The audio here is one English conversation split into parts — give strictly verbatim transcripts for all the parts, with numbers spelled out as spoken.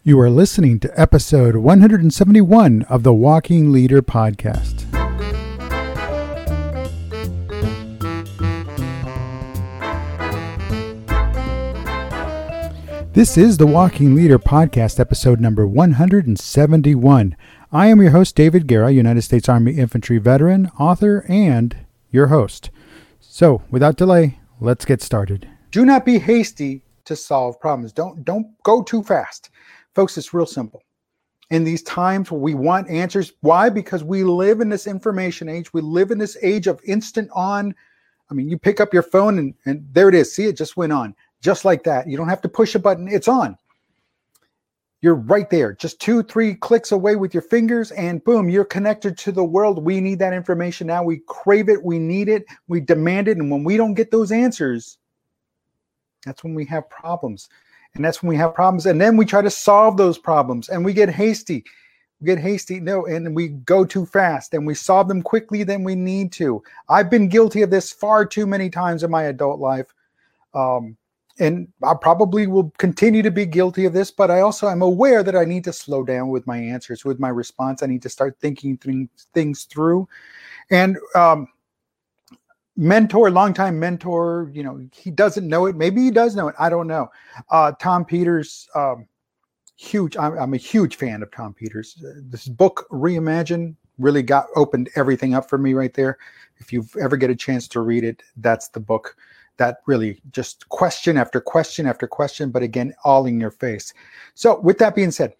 You are listening to episode one hundred seventy-one of the Walking Leader Podcast. This is the Walking Leader Podcast, episode number one hundred seventy-one. I am your host, David Guerra, United States Army Infantry veteran, author, and your host. So, without delay, let's get started. Do not be hasty to solve problems. Don't, don't go too fast. Folks, it's real simple. In these times where we want answers, why? Because we live in this information age. We live in this age of instant on. I mean, you pick up your phone and, and there it is. See, it just went on. Just like that. You don't have to push a button. It's on. You're right there. Just two, three clicks away with your fingers and boom, you're connected to the world. We need that information now. We crave it. We need it. We demand it. And when we don't get those answers, that's when we have problems. And that's when we have problems. And then we try to solve those problems and we get hasty. We get hasty. No, and we go too fast and we solve them quickly than we need to. I've been guilty of this far too many times in my adult life. Um, and I probably will continue to be guilty of this, but I also am aware that I need to slow down with my answers, with my response. I need to start thinking th- things through. And, um, mentor, longtime mentor, you know, he doesn't know it. Maybe he does know it. I don't know. Uh, Tom Peters, um, huge. I'm, I'm a huge fan of Tom Peters. Uh, this book, Reimagine, really got opened everything up for me right there. If you ever get a chance to read it, that's the book that really just question after question after question, but again, all in your face. So with that being said,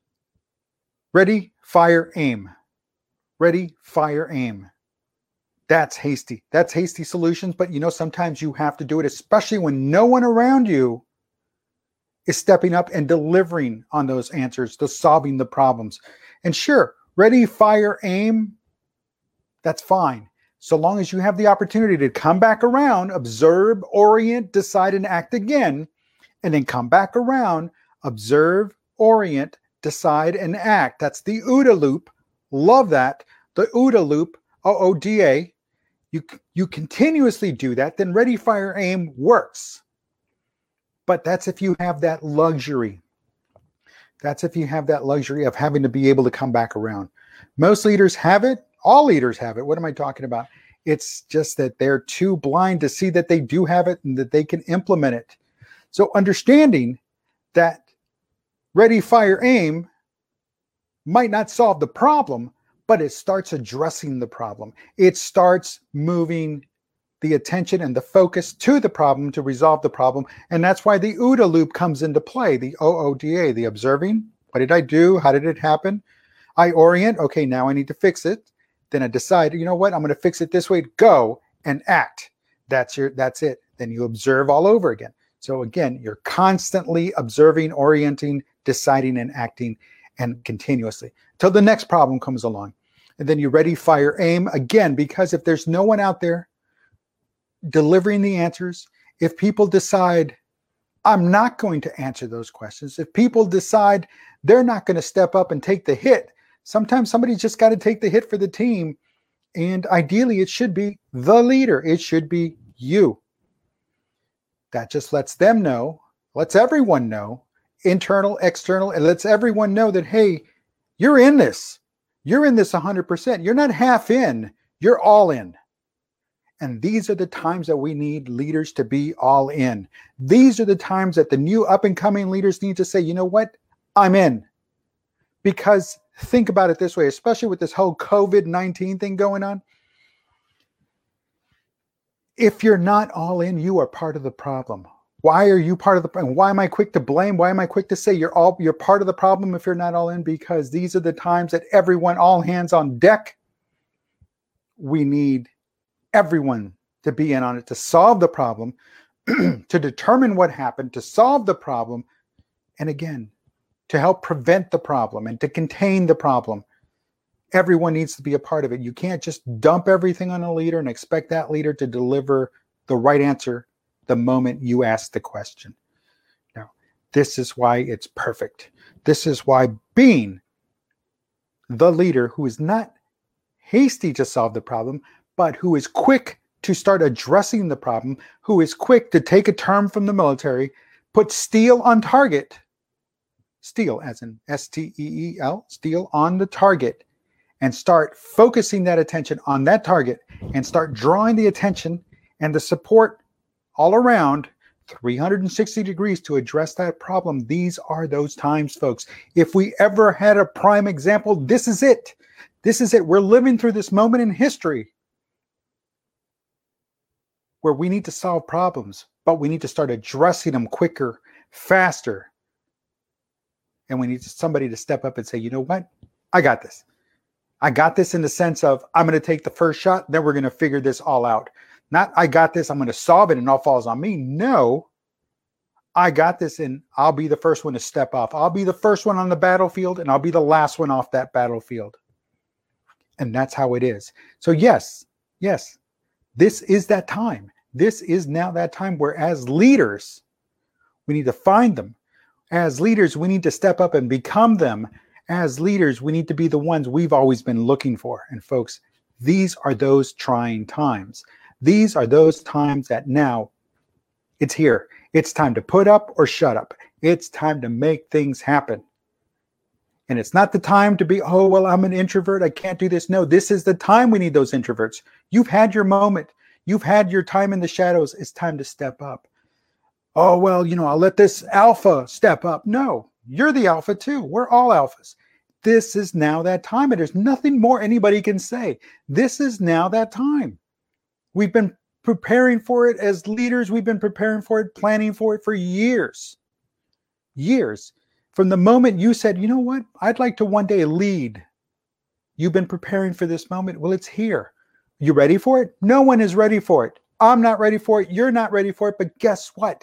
ready, fire, aim. Ready, fire, aim. That's hasty. That's hasty solutions. But you know, sometimes you have to do it, especially when no one around you is stepping up and delivering on those answers, those solving the problems. And sure, ready, fire, aim, that's fine. So long as you have the opportunity to come back around, observe, orient, decide, and act again, and then come back around, observe, orient, decide, and act. That's the OODA loop. Love that. The OODA loop, O O D A. You, you continuously do that, then ready, fire, aim works. But that's if you have that luxury. That's if you have that luxury of having to be able to come back around. Most leaders have it. All leaders have it. What am I talking about? It's just that they're too blind to see that they do have it and that they can implement it. So understanding that ready, fire, aim might not solve the problem, but it starts addressing the problem. It starts moving the attention and the focus to the problem to resolve the problem. And that's why the OODA loop comes into play, the O O D A, the observing. What did I do? How did it happen? I orient. Okay, now I need to fix it. Then I decide, you know what? I'm going to fix it this way. Go and act. That's your. That's it. Then you observe all over again. So again, you're constantly observing, orienting, deciding, and acting, and continuously till the next problem comes along. And then you ready, fire, aim again, because if there's no one out there delivering the answers, if people decide, I'm not going to answer those questions, if people decide they're not going to step up and take the hit, sometimes somebody's just got to take the hit for the team. And ideally, it should be the leader. It should be you. That just lets them know, lets everyone know, internal, external, and lets everyone know that, hey, you're in this. You're in this one hundred percent. You're not half in. You're all in. And these are the times that we need leaders to be all in. These are the times that the new up-and-coming leaders need to say, you know what? I'm in. Because think about it this way, especially with this whole covid nineteen thing going on. If you're not all in, you are part of the problem. Why are you part of the problem? Why am I quick to blame? Why am I quick to say you're all you're part of the problem if you're not all in? Because these are the times that everyone, all hands on deck. We need everyone to be in on it, to solve the problem, to determine what happened, to solve the problem, and again, to help prevent the problem and to contain the problem. Everyone needs to be a part of it. You can't just dump everything on a leader and expect that leader to deliver the right answer the moment you ask the question. Now, this is why it's perfect. This is why being the leader who is not hasty to solve the problem, but who is quick to start addressing the problem, who is quick to take a term from the military, put steel on target, steel, as in S T E E L, steel on the target, and start focusing that attention on that target and start drawing the attention and the support all around three hundred sixty degrees to address that problem. These are those times, folks. If we ever had a prime example, this is it. This is it. We're living through this moment in history where we need to solve problems, but we need to start addressing them quicker, faster. And we need somebody to step up and say, you know what? I got this. I got this in the sense of I'm going to take the first shot, then we're going to figure this all out. Not I got this, I'm going to solve it and all falls on me. No, I got this and I'll be the first one to step off. I'll be the first one on the battlefield and I'll be the last one off that battlefield. And that's how it is. So yes, yes, this is that time. This is now that time where as leaders, we need to find them. As leaders, we need to step up and become them. As leaders, we need to be the ones we've always been looking for. And folks, these are those trying times. These are those times that now it's here. It's time to put up or shut up. It's time to make things happen. And it's not the time to be, oh, well, I'm an introvert. I can't do this. No, this is the time we need those introverts. You've had your moment. You've had your time in the shadows. It's time to step up. Oh, well, you know, I'll let this alpha step up. No, you're the alpha too. We're all alphas. This is now that time. And there's nothing more anybody can say. This is now that time. We've been preparing for it as leaders. We've been preparing for it, planning for it for years. Years. From the moment you said, you know what, I'd like to one day lead. You've been preparing for this moment. Well, it's here. You ready for it? No one is ready for it. I'm not ready for it. You're not ready for it. But guess what?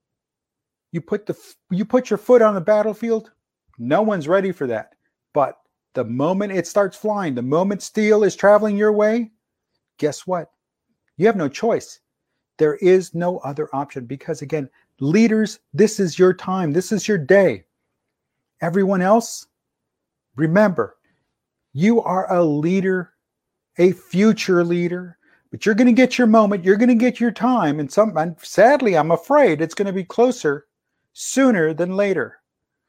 You put the you put your foot on the battlefield. No one's ready for that. But the moment it starts flying, the moment steel is traveling your way, guess what? You have no choice. There is no other option because, again, leaders, this is your time. This is your day. Everyone else, remember, you are a leader, a future leader, but you're going to get your moment. You're going to get your time. And some, and sadly, I'm afraid it's going to be closer sooner than later.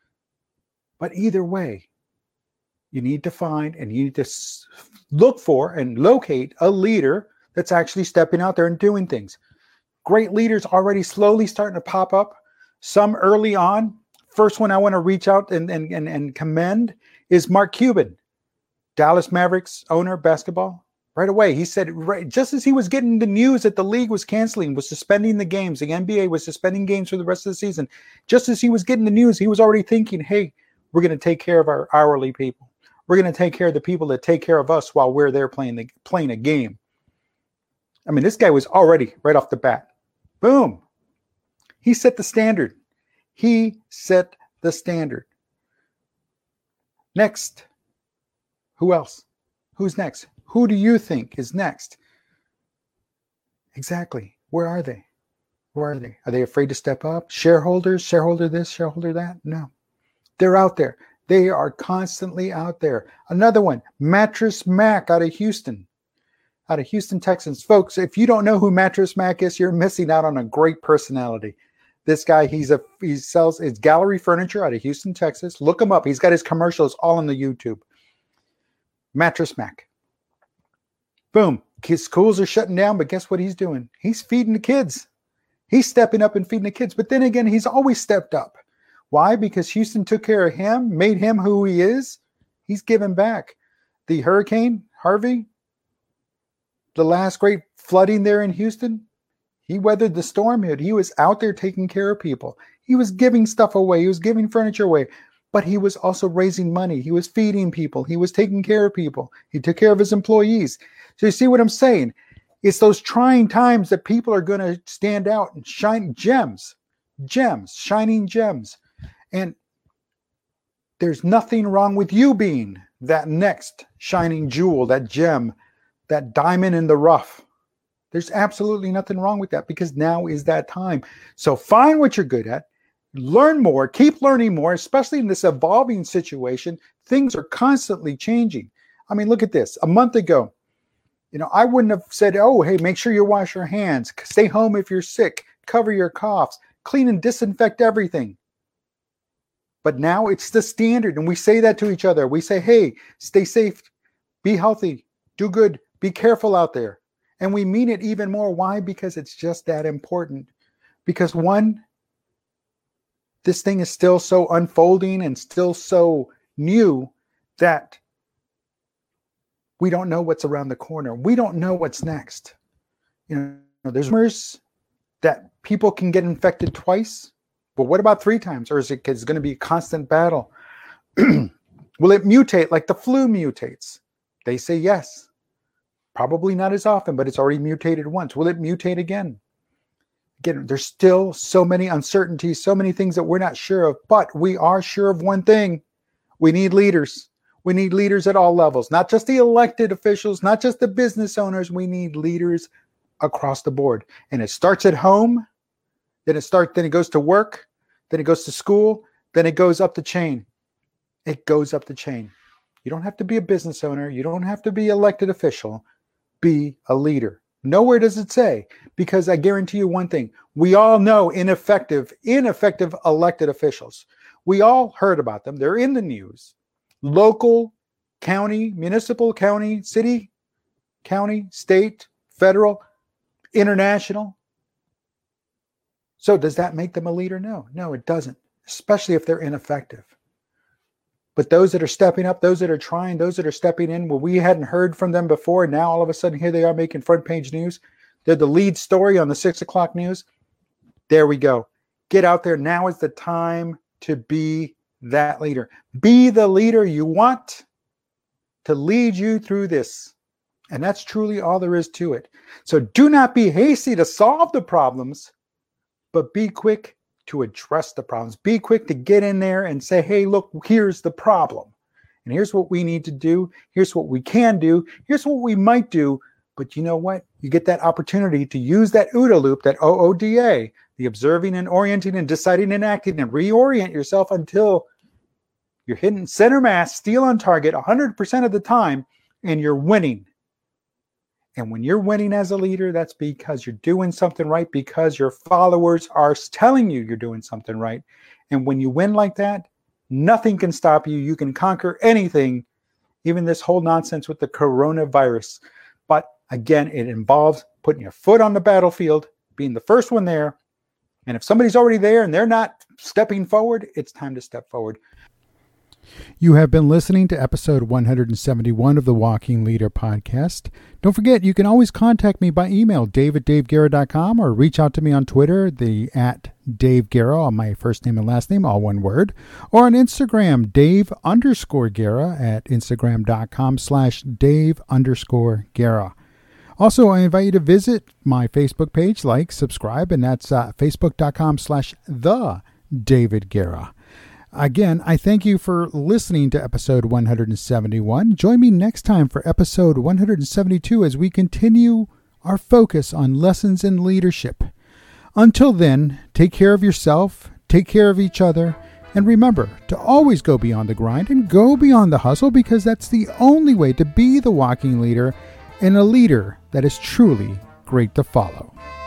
But either way, you need to find and you need to look for and locate a leader that's actually stepping out there and doing things. Great leaders already slowly starting to pop up. Some early on. First one I want to reach out and, and, and, and commend is Mark Cuban, Dallas Mavericks owner, basketball. Right away, he said, right, just as he was getting the news that the league was canceling, was suspending the games, the N B A was suspending games for the rest of the season. Just as he was getting the news, he was already thinking, hey, we're going to take care of our hourly people. We're going to take care of the people that take care of us while we're there playing the, playing a game. I mean, this guy was already right off the bat. Boom. He set the standard. He set the standard. Next. Who else? Who's next? Who do you think is next? Exactly. Where are they? Where are they? Are they afraid to step up? Shareholders, shareholder this, shareholder that? No. They're out there. They are constantly out there. Another one, Mattress Mac out of Houston. Out of Houston, Texas. Folks, if you don't know who Mattress Mac is, you're missing out on a great personality. This guy, he's a he sells his gallery furniture out of Houston, Texas. Look him up. He's got his commercials all on the YouTube. Mattress Mac. Boom. His schools are shutting down, but guess what he's doing? He's feeding the kids. He's stepping up and feeding the kids. But then again, he's always stepped up. Why? Because Houston took care of him, made him who he is. He's given back. The hurricane, Harvey, the last great flooding there in Houston, he weathered the storm. He was out there taking care of people. He was giving stuff away. He was giving furniture away. But he was also raising money. He was feeding people. He was taking care of people. He took care of his employees. So you see what I'm saying? It's those trying times that people are going to stand out and shine gems, gems, shining gems. And there's nothing wrong with you being that next shining jewel, that gem, that diamond in the rough. There's absolutely nothing wrong with that because now is that time. So find what you're good at. Learn more, keep learning more, especially in this evolving situation. Things are constantly changing. I mean, look at this. A month ago, you know, I wouldn't have said, oh, hey, make sure you wash your hands. Stay home if you're sick. Cover your coughs. Clean and disinfect everything. But now it's the standard. And we say that to each other. We say, hey, stay safe, be healthy, do good, be careful out there. And we mean it even more. Why? Because it's just that important. Because one, this thing is still so unfolding and still so new that we don't know what's around the corner. We don't know what's next. You know, there's rumors that people can get infected twice. But what about three times? Or is it it's going to be a constant battle? Will it mutate like the flu mutates? They say yes. Probably not as often, but it's already mutated once. Will it mutate again? Again, there's still so many uncertainties, so many things that we're not sure of. But we are sure of one thing. We need leaders. We need leaders at all levels, not just the elected officials, not just the business owners. We need leaders across the board. And it starts at home. Then it starts, then it goes to work. Then it goes to school. Then it goes up the chain. It goes up the chain. You don't have to be a business owner. You don't have to be an elected official. Be a leader. Nowhere does it say, because I guarantee you one thing. We all know ineffective, ineffective elected officials. We all heard about them. They're in the news. Local, county, municipal, county, city, county, state, federal, international. So does that make them a leader? No, no, it doesn't, especially if they're ineffective. But those that are stepping up, those that are trying, those that are stepping in, where we hadn't heard from them before, and now all of a sudden here they are making front page news. They're the lead story on the six o'clock news. There we go. Get out there. Now is the time to be that leader. Be the leader you want to lead you through this. And that's truly all there is to it. So do not be hasty to solve the problems, but be quick to address the problems. Be quick to get in there and say, hey, look, here's the problem. And here's what we need to do. Here's what we can do. Here's what we might do. But you know what? You get that opportunity to use that OODA loop, that O O D A, the observing and orienting and deciding and acting, and reorient yourself until you're hitting center mass, steel on target one hundred percent of the time, and you're winning. And when you're winning as a leader, that's because you're doing something right, because your followers are telling you you're doing something right. And when you win like that, nothing can stop you. You can conquer anything, even this whole nonsense with the coronavirus. But again, it involves putting your foot on the battlefield, being the first one there. And if somebody's already there and they're not stepping forward, it's time to step forward. You have been listening to episode one hundred seventy-one of the Walking Leader podcast. Don't forget, you can always contact me by email, dave at dave guerra dot com, or reach out to me on Twitter, the at Dave Guerra, my first name and last name, all one word, or on Instagram, Dave underscore Guerra at instagram.com slash Dave underscore Guerra. Also, I invite you to visit my Facebook page, like, subscribe, and that's uh, facebook.com slash the David Guerra. Again, I thank you for listening to episode one hundred seventy-one. Join me next time for episode one hundred seventy-two as we continue our focus on lessons in leadership. Until then, take care of yourself, take care of each other, and remember to always go beyond the grind and go beyond the hustle, because that's the only way to be the walking leader and a leader that is truly great to follow.